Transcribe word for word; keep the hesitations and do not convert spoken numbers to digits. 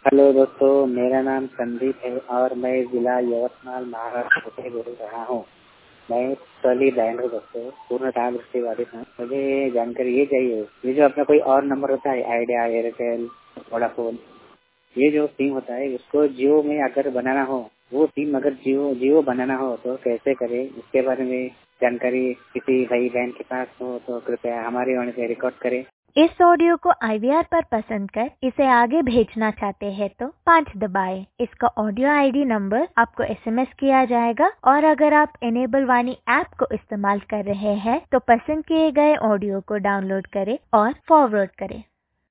Hello दोस्तों, मेरा नाम संदीप है और मैं जिला यवतमाल महाराष्ट्र से बोल रहा हूँ। मैं सली बैंड हूँ दोस्तों, पूर्णतः दृष्टिबाधित हूँ। मुझे जानकारी ये चाहिए, ये जो अपना कोई और नंबर होता है, आइडिया, एयरटेल, वोडाफोन, ये जो सिम होता है उसको जियो में अगर बनाना हो, वो सिम अगर जियो जियो बनाना हो तो कैसे करें, इसके बारे में जानकारी किसी भाई बहन के पास हो तो कृपया हमारे वाणी पे रिकॉर्ड करें। इस ऑडियो को आई वी आर पर पसंद कर इसे आगे भेजना चाहते हैं तो पाँच दबाएं। इसका ऑडियो आई डी नंबर आपको एस एम एस किया जाएगा और अगर आप इनेबल वाणी ऐप को इस्तेमाल कर रहे हैं तो पसंद किए गए ऑडियो को डाउनलोड करें और फॉरवर्ड करें।